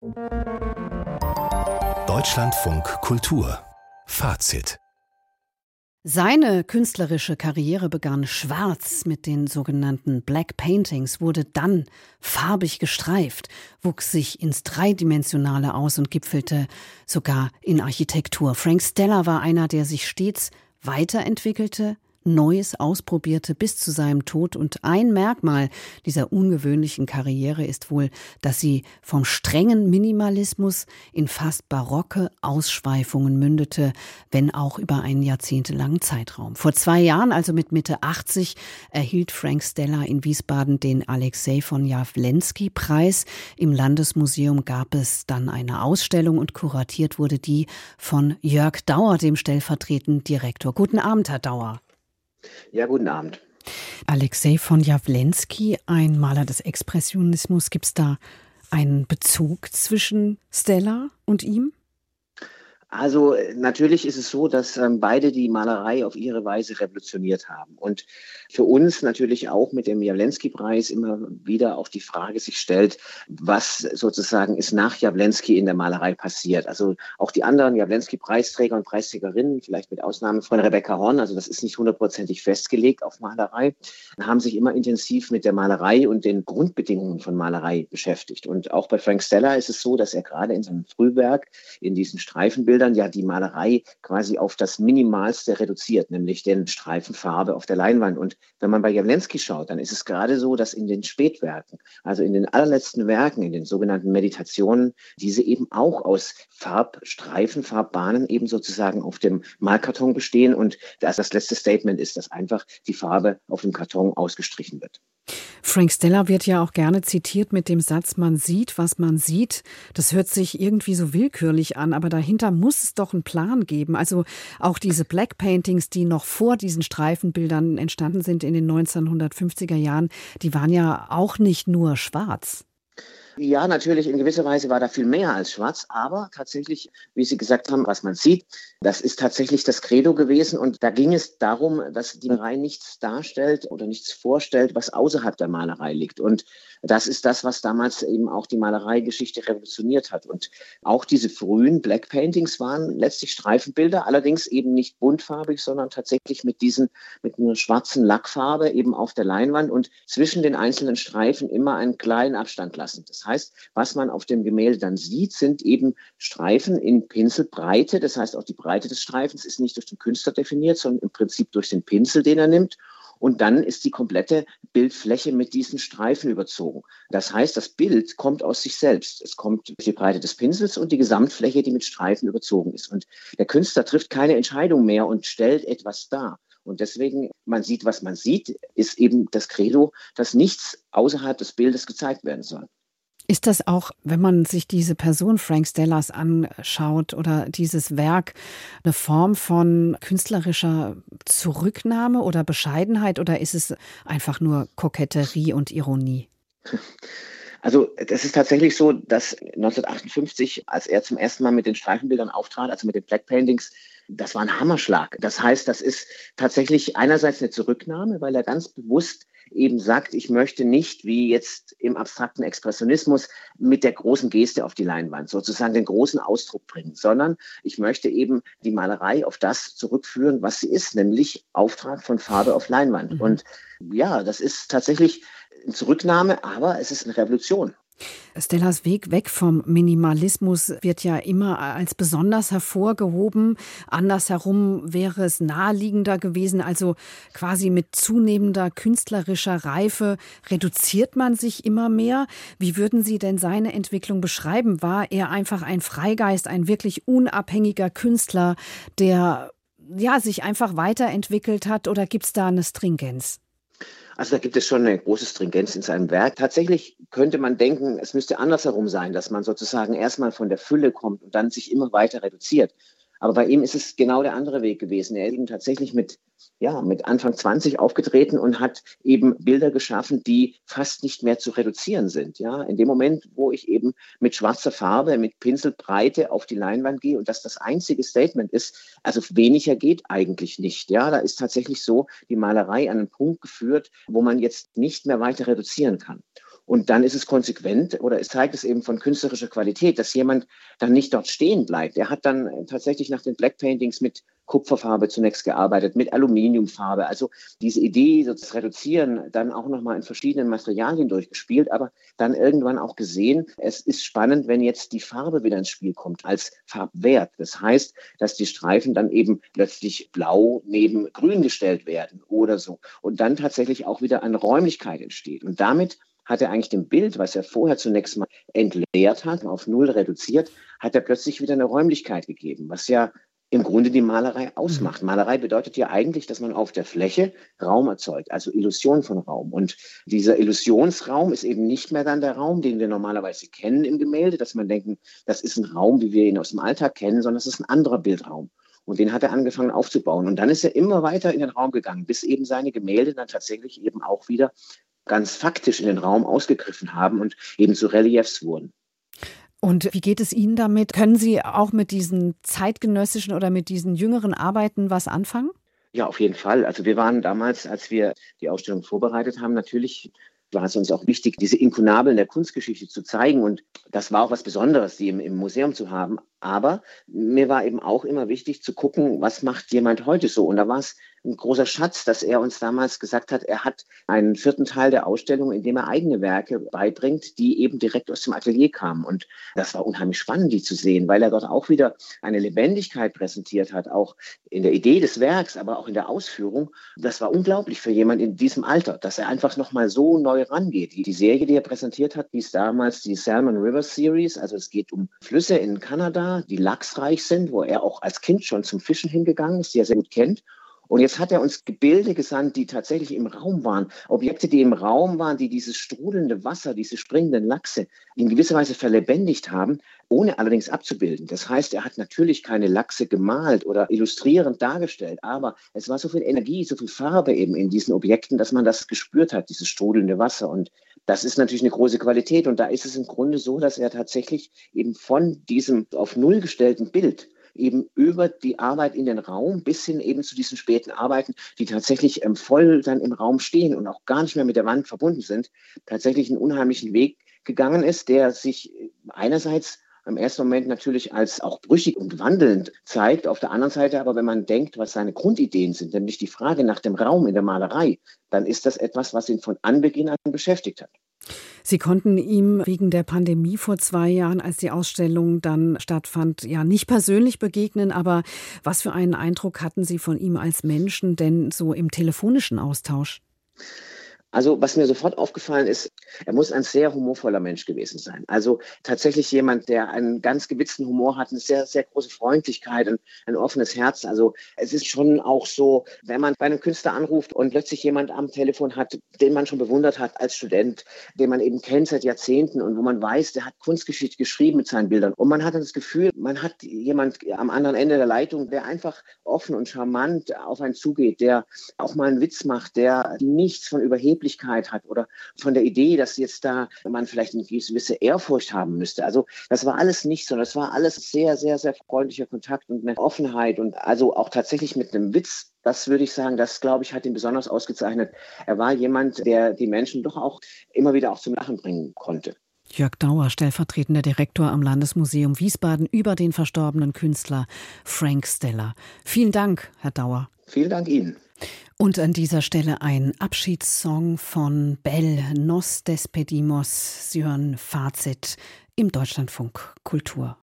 Deutschlandfunk Kultur Fazit. Seine künstlerische Karriere begann schwarz mit den sogenannten Black Paintings, wurde dann farbig gestreift, wuchs sich ins Dreidimensionale aus und gipfelte sogar in Architektur. Frank Stella war einer, der sich stets weiterentwickelte, Neues ausprobierte bis zu seinem Tod. Und ein Merkmal dieser ungewöhnlichen Karriere ist wohl, dass sie vom strengen Minimalismus in fast barocke Ausschweifungen mündete, wenn auch über einen jahrzehntelangen Zeitraum. Vor 2 Jahren, also mit Mitte 80, erhielt Frank Stella in Wiesbaden den Alexej von Jawlensky-Preis. Im Landesmuseum gab es dann eine Ausstellung und kuratiert wurde die von Jörg Dauer, dem stellvertretenden Direktor. Guten Abend, Herr Dauer. Ja, guten Abend. Alexej von Jawlensky, ein Maler des Expressionismus. Gibt es da einen Bezug zwischen Stella und ihm? Also natürlich ist es so, dass beide die Malerei auf ihre Weise revolutioniert haben. Und für uns natürlich auch mit dem Jawlensky-Preis immer wieder auch die Frage sich stellt, was sozusagen ist nach Jawlensky in der Malerei passiert. Also auch die anderen Jawlensky-Preisträger und Preisträgerinnen, vielleicht mit Ausnahme von Rebecca Horn, also das ist nicht 100%ig festgelegt auf Malerei, haben sich immer intensiv mit der Malerei und den Grundbedingungen von Malerei beschäftigt. Und auch bei Frank Stella ist es so, dass er gerade in seinem Frühwerk, in diesen Streifenbildern, ja die Malerei quasi auf das Minimalste reduziert, nämlich den Streifen Farbe auf der Leinwand. Und wenn man bei Jawlensky schaut, dann ist es gerade so, dass in den Spätwerken, also in den allerletzten Werken, in den sogenannten Meditationen, diese eben auch aus Farbstreifen, Farbbahnen eben sozusagen auf dem Malkarton bestehen und das letzte Statement ist, dass einfach die Farbe auf dem Karton ausgestrichen wird. Frank Stella wird ja auch gerne zitiert mit dem Satz, man sieht, was man sieht. Das hört sich irgendwie so willkürlich an, aber dahinter muss es doch einen Plan geben. Also auch diese Black Paintings, die noch vor diesen Streifenbildern entstanden sind in den 1950er Jahren, die waren ja auch nicht nur schwarz. Ja, natürlich, in gewisser Weise war da viel mehr als schwarz, aber tatsächlich, wie Sie gesagt haben, was man sieht, das ist tatsächlich das Credo gewesen und da ging es darum, dass die Malerei nichts darstellt oder nichts vorstellt, was außerhalb der Malerei liegt und das ist das, was damals eben auch die Malereigeschichte revolutioniert hat und auch diese frühen Black Paintings waren letztlich Streifenbilder, allerdings eben nicht buntfarbig, sondern tatsächlich mit einer schwarzen Lackfarbe eben auf der Leinwand und zwischen den einzelnen Streifen immer einen kleinen Abstand lassen. Das heißt, was man auf dem Gemälde dann sieht, sind eben Streifen in Pinselbreite. Das heißt, auch die Breite des Streifens ist nicht durch den Künstler definiert, sondern im Prinzip durch den Pinsel, den er nimmt. Und dann ist die komplette Bildfläche mit diesen Streifen überzogen. Das heißt, das Bild kommt aus sich selbst. Es kommt durch die Breite des Pinsels und die Gesamtfläche, die mit Streifen überzogen ist. Und der Künstler trifft keine Entscheidung mehr und stellt etwas dar. Und deswegen, man sieht, was man sieht, ist eben das Credo, dass nichts außerhalb des Bildes gezeigt werden soll. Ist das auch, wenn man sich diese Person Frank Stellas anschaut oder dieses Werk, eine Form von künstlerischer Zurücknahme oder Bescheidenheit oder ist es einfach nur Koketterie und Ironie? Also das ist tatsächlich so, dass 1958, als er zum ersten Mal mit den Streifenbildern auftrat, also mit den Black Paintings, das war ein Hammerschlag. Das heißt, das ist tatsächlich einerseits eine Zurücknahme, weil er ganz bewusst eben sagt, ich möchte nicht, wie jetzt im abstrakten Expressionismus, mit der großen Geste auf die Leinwand sozusagen den großen Ausdruck bringen, sondern ich möchte eben die Malerei auf das zurückführen, was sie ist, nämlich Auftrag von Farbe auf Leinwand. Und ja, das ist tatsächlich eine Zurücknahme, aber es ist eine Revolution. Stellas Weg weg vom Minimalismus wird ja immer als besonders hervorgehoben. Andersherum wäre es naheliegender gewesen. Also quasi mit zunehmender künstlerischer Reife reduziert man sich immer mehr. Wie würden Sie denn seine Entwicklung beschreiben? War er einfach ein Freigeist, ein wirklich unabhängiger Künstler, der ja sich einfach weiterentwickelt hat? Oder gibt es da eine Stringenz? Also da gibt es schon eine große Stringenz in seinem Werk. Tatsächlich könnte man denken, es müsste andersherum sein, dass man sozusagen erstmal von der Fülle kommt und dann sich immer weiter reduziert. Aber bei ihm ist es genau der andere Weg gewesen. Er ist eben tatsächlich mit Anfang 20 aufgetreten und hat eben Bilder geschaffen, die fast nicht mehr zu reduzieren sind. Ja, in dem Moment, wo ich eben mit schwarzer Farbe, mit Pinselbreite auf die Leinwand gehe und das einzige Statement ist, also weniger geht eigentlich nicht. Ja, da ist tatsächlich so die Malerei an einen Punkt geführt, wo man jetzt nicht mehr weiter reduzieren kann. Und dann ist es konsequent oder es zeigt es eben von künstlerischer Qualität, dass jemand dann nicht dort stehen bleibt. Er hat dann tatsächlich nach den Black Paintings mit Kupferfarbe zunächst gearbeitet, mit Aluminiumfarbe. Also diese Idee, so zu reduzieren, dann auch nochmal in verschiedenen Materialien durchgespielt, aber dann irgendwann auch gesehen, es ist spannend, wenn jetzt die Farbe wieder ins Spiel kommt als Farbwert. Das heißt, dass die Streifen dann eben plötzlich blau neben grün gestellt werden oder so. Und dann tatsächlich auch wieder eine Räumlichkeit entsteht. Und damit hat er eigentlich dem Bild, was er vorher zunächst mal entleert hat, auf null reduziert, hat er plötzlich wieder eine Räumlichkeit gegeben, was ja im Grunde die Malerei ausmacht. Malerei bedeutet ja eigentlich, dass man auf der Fläche Raum erzeugt, also Illusion von Raum. Und dieser Illusionsraum ist eben nicht mehr dann der Raum, den wir normalerweise kennen im Gemälde, dass man denken, das ist ein Raum, wie wir ihn aus dem Alltag kennen, sondern es ist ein anderer Bildraum. Und den hat er angefangen aufzubauen. Und dann ist er immer weiter in den Raum gegangen, bis eben seine Gemälde dann tatsächlich eben auch wieder ganz faktisch in den Raum ausgegriffen haben und eben zu Reliefs wurden. Und wie geht es Ihnen damit? Können Sie auch mit diesen zeitgenössischen oder mit diesen jüngeren Arbeiten was anfangen? Ja, auf jeden Fall. Also wir waren damals, als wir die Ausstellung vorbereitet haben, natürlich war es uns auch wichtig, diese Inkunabeln der Kunstgeschichte zu zeigen. Und das war auch was Besonderes, die im Museum zu haben. Aber mir war eben auch immer wichtig zu gucken, was macht jemand heute so? Und da war es ein großer Schatz, dass er uns damals gesagt hat, er hat einen 4. Teil der Ausstellung, in dem er eigene Werke beibringt, die eben direkt aus dem Atelier kamen. Und das war unheimlich spannend, die zu sehen, weil er dort auch wieder eine Lebendigkeit präsentiert hat, auch in der Idee des Werks, aber auch in der Ausführung. Das war unglaublich für jemand in diesem Alter, dass er einfach nochmal so neu rangeht. Die Serie, die er präsentiert hat, hieß damals die Salmon River Series. Also es geht um Flüsse in Kanada, die lachsreich sind, wo er auch als Kind schon zum Fischen hingegangen ist, die er sehr gut kennt. Und jetzt hat er uns Gebilde gesandt, die tatsächlich im Raum waren. Objekte, die im Raum waren, die dieses strudelnde Wasser, diese springenden Lachse in gewisser Weise verlebendigt haben, ohne allerdings abzubilden. Das heißt, er hat natürlich keine Lachse gemalt oder illustrierend dargestellt, aber es war so viel Energie, so viel Farbe eben in diesen Objekten, dass man das gespürt hat, dieses strudelnde Wasser. Und das ist natürlich eine große Qualität. Und da ist es im Grunde so, dass er tatsächlich eben von diesem auf Null gestellten Bild eben über die Arbeit in den Raum bis hin eben zu diesen späten Arbeiten, die tatsächlich voll dann im Raum stehen und auch gar nicht mehr mit der Wand verbunden sind, tatsächlich einen unheimlichen Weg gegangen ist, der sich einerseits im ersten Moment natürlich als auch brüchig und wandelnd zeigt, auf der anderen Seite aber, wenn man denkt, was seine Grundideen sind, nämlich die Frage nach dem Raum in der Malerei, dann ist das etwas, was ihn von Anbeginn an beschäftigt hat. Sie konnten ihm wegen der Pandemie vor 2 Jahren, als die Ausstellung dann stattfand, ja nicht persönlich begegnen, aber was für einen Eindruck hatten Sie von ihm als Menschen denn so im telefonischen Austausch? Also was mir sofort aufgefallen ist, er muss ein sehr humorvoller Mensch gewesen sein. Also tatsächlich jemand, der einen ganz gewitzten Humor hat, eine sehr, sehr große Freundlichkeit und ein offenes Herz. Also es ist schon auch so, wenn man bei einem Künstler anruft und plötzlich jemand am Telefon hat, den man schon bewundert hat als Student, den man eben kennt seit Jahrzehnten und wo man weiß, der hat Kunstgeschichte geschrieben mit seinen Bildern. Und man hat das Gefühl, man hat jemand am anderen Ende der Leitung, der einfach offen und charmant auf einen zugeht, der auch mal einen Witz macht, der nichts von Überheblichkeit hat oder von der Idee, dass jetzt da man vielleicht eine gewisse Ehrfurcht haben müsste. Also das war alles nicht so. Das war alles sehr, sehr, sehr freundlicher Kontakt und eine Offenheit und also auch tatsächlich mit einem Witz. Das würde ich sagen, das, glaube ich, hat ihn besonders ausgezeichnet. Er war jemand, der die Menschen doch auch immer wieder auch zum Lachen bringen konnte. Jörg Dauer, stellvertretender Direktor am Landesmuseum Wiesbaden, über den verstorbenen Künstler Frank Stella. Vielen Dank, Herr Dauer. Vielen Dank Ihnen. Und an dieser Stelle ein Abschiedssong von Bell, Nos despedimos. Sie hören Fazit im Deutschlandfunk Kultur.